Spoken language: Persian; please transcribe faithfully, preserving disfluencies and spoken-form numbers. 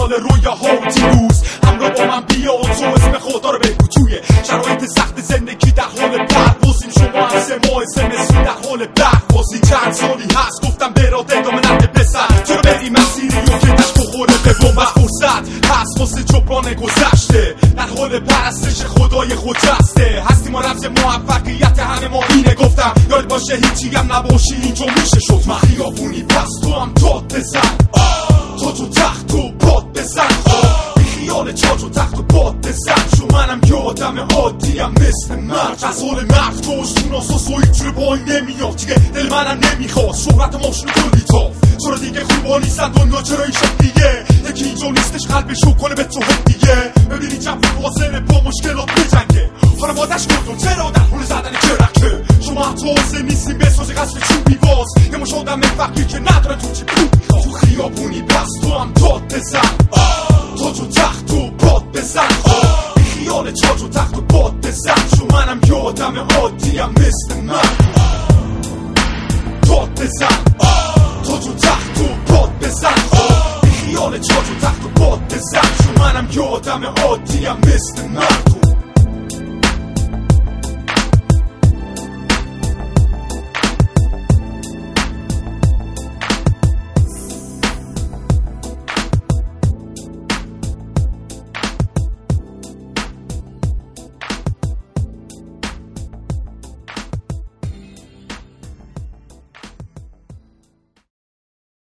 دنبال رویاها دیروز همراه با من بیا و تو اسم خدا رو بگو. توی شرایط سخت زندگی در حال پروازیم، شما هم سه ماه زمستون در حال برق‌بازی. چند سالی هست گفتم برات ادامه نده پسر، چرا بری مسیری و که دشت بخوره به بمب. فرصت هست واسه جبران گذشته، در حال پرستش خدای خجسته هستیم و رمز موفقیت همه ما اینه. گفتم یاد باشه هیچی هم نباشی اینجا میشه شد. من خیابونی پس تو هم داد بزن، تاج و تخت و باد بزن، بی خیال چاج و تخت و باد بزن. چون منم یه آدم عادیم مثل مرد، از حال مرد توشون آساس و اینجوری با این نمیاد دیگه. دل منم نمیخواد شهرت ماشین کلی تاف، چرا دیگه خوبا نیستن دنیا چرا این شکلیه. یکی اینجا نیستش قلبشو کنه به تو دیگه. ببینی جمعی واصله با مشکلات میجنگه، حالا مادش کردون چرا در حول زدن کرکه. شما حتی حسه نیستیم به ساز قصر چوبی باز، یه مش آدم فقیر که نداره تو چی پول. تو خیابونی پس تو هم داد بزن، تاج و تخت و باد بزن، بی خیال چاج و تخت و باد بزن. چون منم یه آدم عادیم مثل من، داد بزن، تاج و تخت و باد بزن، بی خیال چاج و تخت و باد بزن. چون منم یه آدم عادیم مثل من.